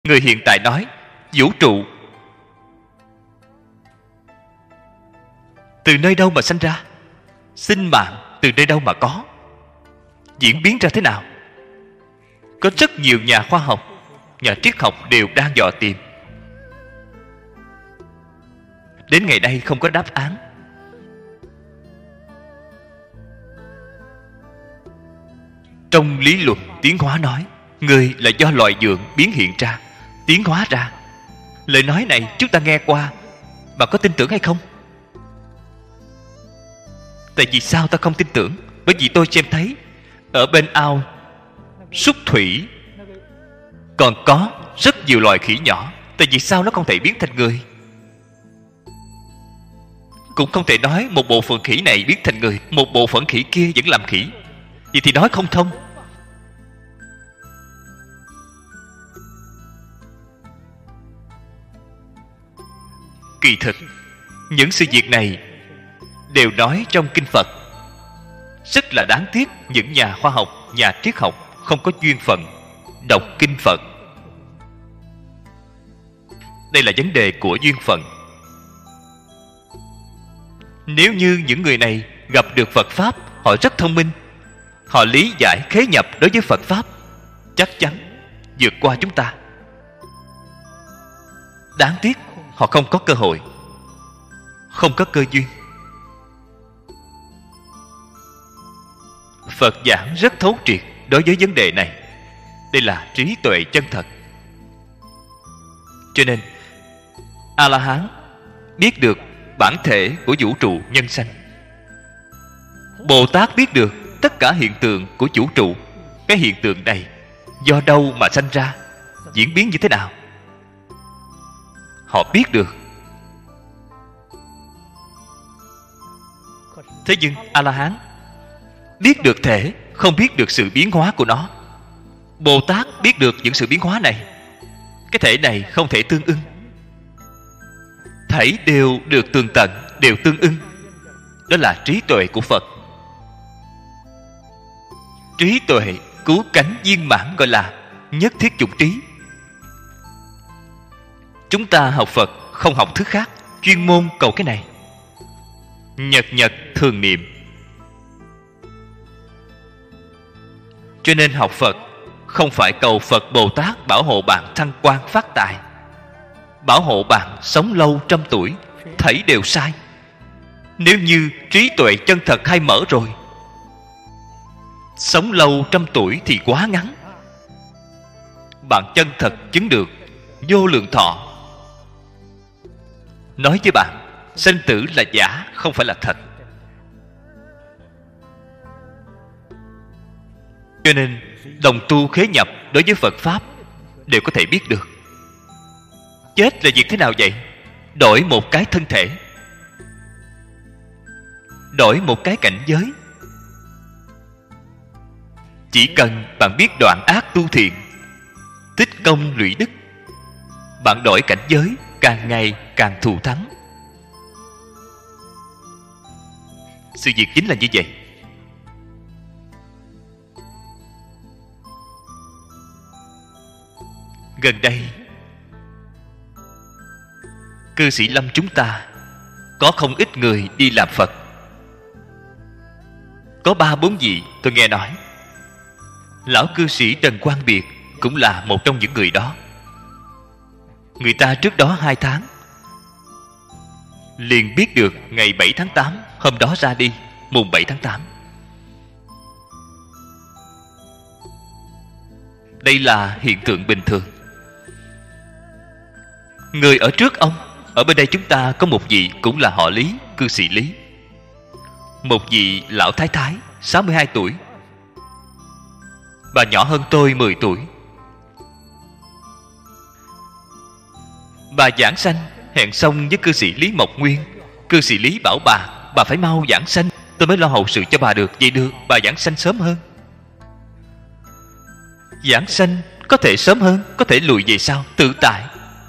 Người hiện tại nói vũ trụ từ nơi đâu mà sanh ra? Sinh mạng từ nơi đâu mà có? Diễn biến ra thế nào? Có rất nhiều nhà khoa học, nhà triết học đều đang dò tìm. Đến ngày nay không có đáp án. Trong lý luận tiến hóa nói, người là do loài dượng biến hiện ra, tiến hóa ra. Lời nói này chúng ta nghe qua, bạn có tin tưởng hay không? Tại vì sao ta không tin tưởng? Bởi vì tôi xem thấy ở bên ao súc thủy còn có rất nhiều loài khỉ nhỏ. Tại vì sao nó không thể biến thành người? Cũng không thể nói một bộ phận khỉ này biến thành người, một bộ phận khỉ kia vẫn làm khỉ. Vậy thì nói không thông. Kỳ thực những sự việc này đều nói trong kinh Phật. Rất là đáng tiếc những nhà khoa học, nhà triết học không có duyên phận đọc kinh Phật. Đây là vấn đề của duyên phận. Nếu như những người này gặp được Phật Pháp, họ rất thông minh, họ lý giải khế nhập đối với Phật Pháp, chắc chắn vượt qua chúng ta. Đáng tiếc họ không có cơ hội, không có cơ duyên. Phật giảng rất thấu triệt đối với vấn đề này. Đây là trí tuệ chân thật. Cho nên A-la-hán biết được bản thể của vũ trụ nhân sanh. Bồ Tát biết được tất cả hiện tượng của vũ trụ. Cái hiện tượng này do đâu mà sanh ra, diễn biến như thế nào, họ biết được. Thế nhưng A-la-hán biết được thể, không biết được sự biến hóa của nó. Bồ Tát biết được những sự biến hóa này. Cái thể này không thể tương ưng. Thảy đều được tường tận, đều tương ưng. Đó là trí tuệ của Phật. Trí tuệ cứu cánh viên mãn gọi là nhất thiết chủng trí. Chúng ta học Phật không học thứ khác, chuyên môn cầu cái này. Nhật nhật thường niệm. Cho nên học Phật không phải cầu Phật Bồ Tát bảo hộ bạn thăng quan phát tài, bảo hộ bạn sống lâu trăm tuổi. Thảy đều sai. Nếu như trí tuệ chân thật khai mở rồi, sống lâu trăm tuổi thì quá ngắn. Bạn chân thật chứng được vô lượng thọ. Nói với bạn, sanh tử là giả, không phải là thật. Cho nên đồng tu khế nhập đối với Phật Pháp đều có thể biết được. Chết là việc thế nào vậy? Đổi một cái thân thể, đổi một cái cảnh giới. Chỉ cần bạn biết đoạn ác tu thiện, tích công lũy đức, bạn đổi cảnh giới càng ngày càng thù thắng. Sự việc chính là như vậy. Gần đây cư sĩ Lâm chúng ta có không ít người đi làm Phật. Có 3-4 vị tôi nghe nói. Lão cư sĩ Trần Quang Biệt cũng là một trong những người đó. Người ta trước đó 2 tháng liền biết được ngày 7 tháng 8, hôm đó ra đi, mùng 7 tháng 8. Đây là hiện tượng bình thường. Người ở trước ông, ở bên đây chúng ta có một vị cũng là họ Lý, cư sĩ Lý. Một vị lão thái thái 62 tuổi. Bà nhỏ hơn tôi 10 tuổi. Bà giảng sanh hẹn xong với cư sĩ Lý Mộc Nguyên. Cư sĩ Lý bảo bà phải mau giảng sanh, tôi mới lo hậu sự cho bà được. Vậy được, bà giảng sanh sớm hơn. Giảng sanh có thể sớm hơn, có thể lùi về sau, tự tại.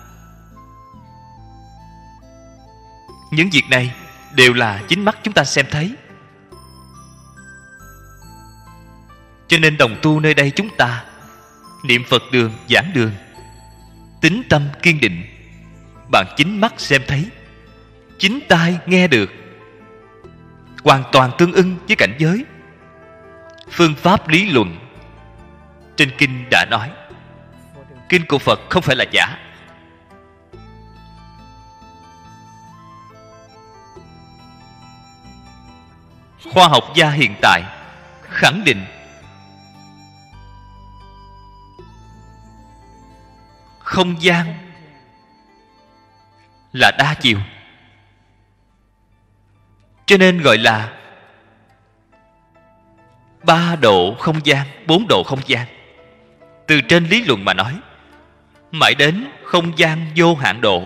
Những việc này đều là chính mắt chúng ta xem thấy. Cho nên đồng tu nơi đây chúng ta niệm Phật đường, giảng đường tín tâm kiên định, bạn chính mắt xem thấy, chính tai nghe được, hoàn toàn tương ưng với cảnh giới. Phương pháp lý luận trên kinh đã nói, kinh của Phật không phải là giả. Khoa học gia hiện tại khẳng định không gian là đa chiều, cho nên gọi là 3 độ không gian, 4 độ không gian. Từ trên lý luận mà nói, mãi đến không gian vô hạn độ.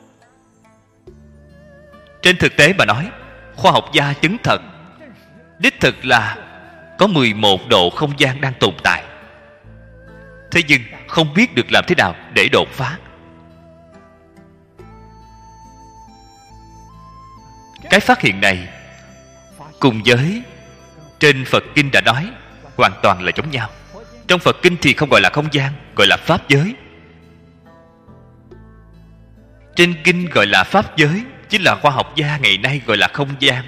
Trên thực tế mà nói, khoa học gia chứng thật đích thực là có 11 độ không gian đang tồn tại. Thế nhưng không biết được làm thế nào để đột phá. Cái phát hiện này cùng với trên Phật Kinh đã nói hoàn toàn là giống nhau. Trong Phật Kinh thì không gọi là không gian, gọi là Pháp giới. Trên Kinh gọi là Pháp giới, chính là khoa học gia ngày nay gọi là không gian.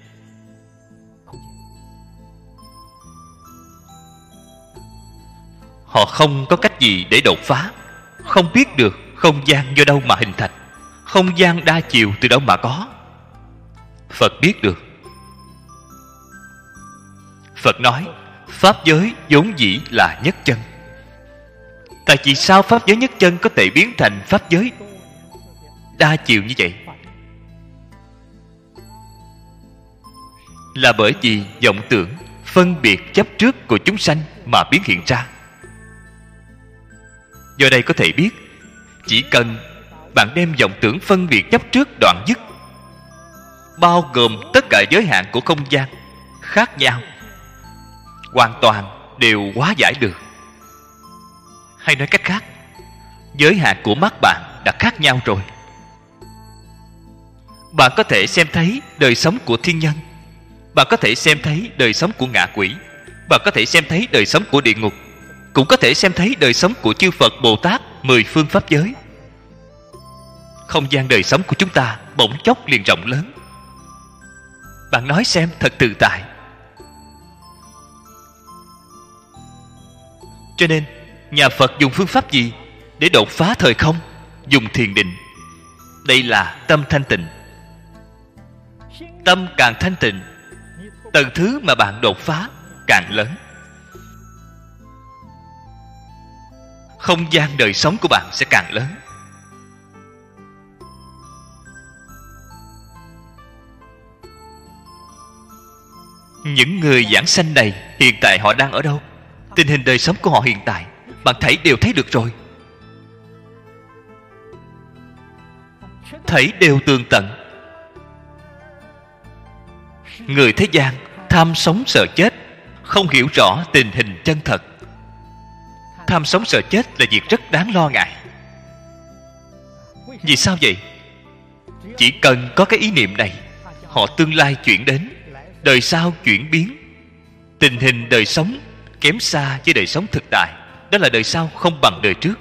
Họ không có cách gì để đột phá, không biết được không gian do đâu mà hình thành, không gian đa chiều từ đâu mà có. Phật biết được. Phật nói Pháp giới vốn dĩ là nhất chân. Tại vì sao Pháp giới nhất chân có thể biến thành Pháp giới đa chiều như vậy? Là bởi vì vọng tưởng phân biệt chấp trước của chúng sanh mà biến hiện ra. Do đây có thể biết, chỉ cần bạn đem vọng tưởng phân biệt chấp trước đoạn dứt, bao gồm tất cả giới hạn của không gian khác nhau, hoàn toàn đều hóa giải được. Hay nói cách khác, giới hạn của mắt bạn đã khác nhau rồi. Bạn có thể xem thấy đời sống của thiên nhân, bạn có thể xem thấy đời sống của ngạ quỷ, bạn có thể xem thấy đời sống của địa ngục, cũng có thể xem thấy đời sống của chư Phật Bồ Tát 10 phương pháp giới. Không gian đời sống của chúng ta bỗng chốc liền rộng lớn. Bạn nói xem thật tự tại. Cho nên nhà Phật dùng phương pháp gì để đột phá thời không? Dùng thiền định. Đây là tâm thanh tịnh. Tâm càng thanh tịnh, tầng thứ mà bạn đột phá càng lớn. Không gian đời sống của bạn sẽ càng lớn. Những người giảng sanh này hiện tại họ đang ở đâu? Tình hình đời sống của họ hiện tại bạn thấy đều thấy được rồi. Thấy đều tường tận. Người thế gian tham sống sợ chết, không hiểu rõ tình hình chân thật. Tham sống sợ chết là việc rất đáng lo ngại. Vì sao vậy? Chỉ cần có cái ý niệm này, họ tương lai chuyển đến, đời sau chuyển biến. Tình hình đời sống kém xa với đời sống thực tại. Đó là đời sau không bằng đời trước.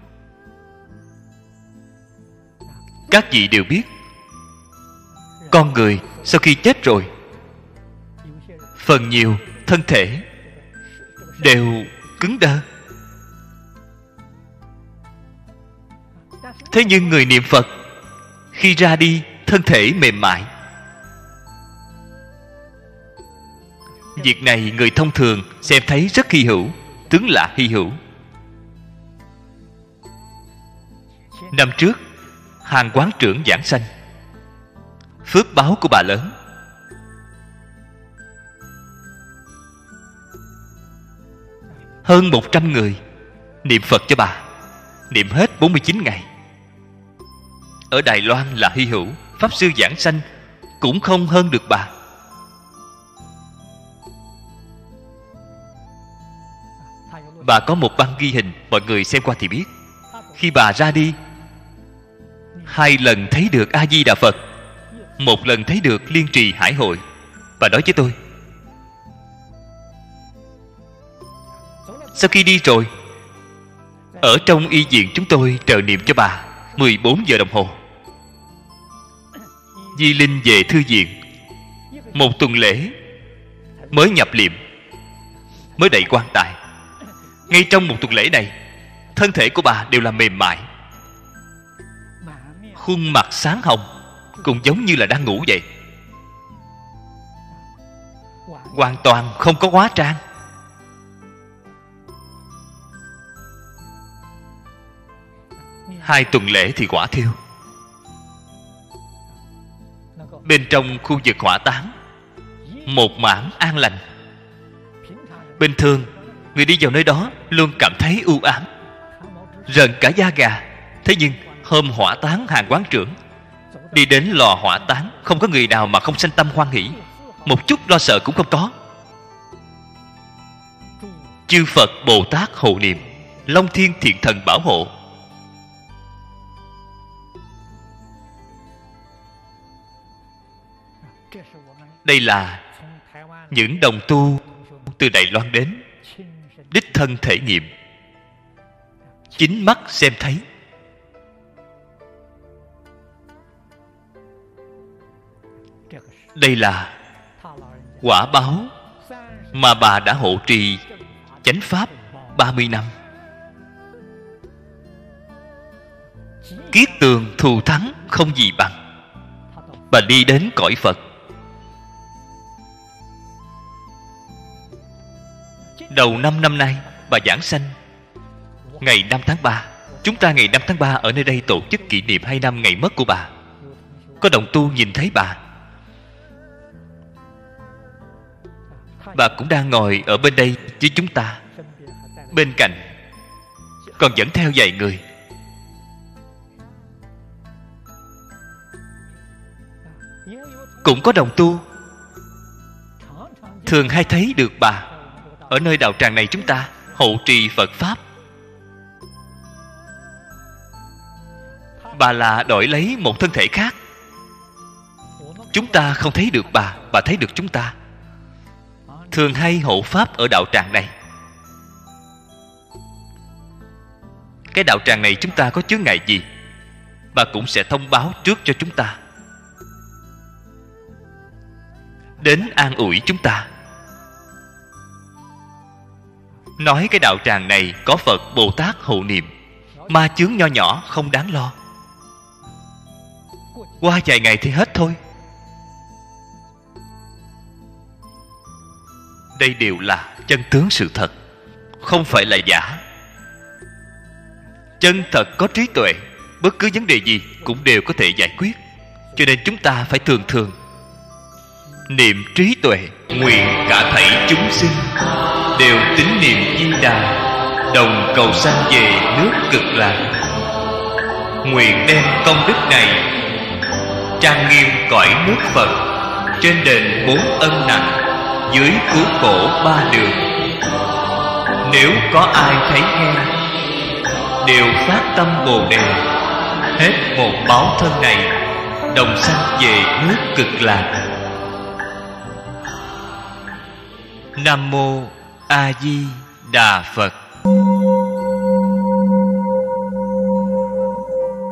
Các vị đều biết, con người sau khi chết rồi, phần nhiều thân thể đều cứng đơ. Thế nhưng người niệm Phật khi ra đi thân thể mềm mại. Việc này người thông thường xem thấy rất hy hữu, tướng lạ hy hữu. Năm trước, Hàng quán trưởng giảng sanh, phước báo của bà lớn. Hơn 100 người niệm Phật cho bà, niệm hết 49 ngày. Ở Đài Loan là hy hữu, Pháp sư giảng sanh cũng không hơn được bà. Bà có một băng ghi hình, mọi người xem qua thì biết. Khi bà ra đi, 2 lần thấy được A Di Đà Phật, 1 lần thấy được Liên Trì Hải Hội. Bà nói với tôi, sau khi đi rồi, Ở trong y viện chúng tôi trợ niệm cho bà 14 giờ đồng hồ. Di linh về thư viện 1 tuần lễ mới nhập liệm, mới đậy quan tài. Ngay trong 1 tuần lễ này, thân thể của bà đều là mềm mại, khuôn mặt sáng hồng, cũng giống như là đang ngủ vậy, hoàn toàn không có hóa trang. Hai tuần lễ thì hỏa thiêu. Bên trong khu vực hỏa táng một mảng an lành. Bình thường người đi vào nơi đó luôn cảm thấy u ám, rợn cả da gà. Thế nhưng hôm hỏa táng Hàn quán trưởng, đi đến lò hỏa táng, không có người nào mà không sanh tâm hoan hỷ, một chút lo sợ cũng không có. Chư Phật Bồ Tát hộ niệm, Long Thiên Thiện Thần bảo hộ. Đây là những đồng tu từ Đài Loan đến, đích thân thể nghiệm, chính mắt xem thấy. Đây là quả báo mà bà đã hộ trì chánh pháp 30 năm. Kiết tường thù thắng không gì bằng. Bà đi đến cõi Phật. Đầu năm nay bà giảng sanh ngày 5 tháng 3. Chúng ta ngày 5 tháng 3 ở nơi đây tổ chức kỷ niệm 2 năm ngày mất của bà. Có đồng tu nhìn thấy bà cũng đang ngồi ở bên đây với chúng ta. Bên cạnh còn dẫn theo vài người. Cũng có đồng tu thường hay thấy được bà ở nơi đạo tràng này chúng ta hộ trì Phật Pháp. Bà là đổi lấy một thân thể khác. Chúng ta không thấy được bà thấy được chúng ta. Thường hay hộ Pháp ở đạo tràng này. Cái đạo tràng này chúng ta có chướng ngại gì, bà cũng sẽ thông báo trước cho chúng ta, đến an ủi chúng ta, nói cái đạo tràng này có Phật Bồ Tát hộ niệm, ma chướng nho nhỏ không đáng lo, qua vài ngày thì hết thôi. Đây đều là chân tướng sự thật, không phải là giả. Chân thật có trí tuệ, bất cứ vấn đề gì cũng đều có thể giải quyết. Cho nên chúng ta phải thường thường niệm trí tuệ, nguyện cả thảy chúng sinh đều tín niệm Di Đà, đồng cầu sanh về nước Cực Lạc. Nguyện đem công đức này trang nghiêm cõi nước Phật, trên đền 4 ân nặng, dưới cứu khổ 3 đường. Nếu có ai thấy nghe, đều phát tâm Bồ Đề, hết một báo thân này, đồng sanh về nước Cực Lạc. Nam Mô A Di Đà Phật.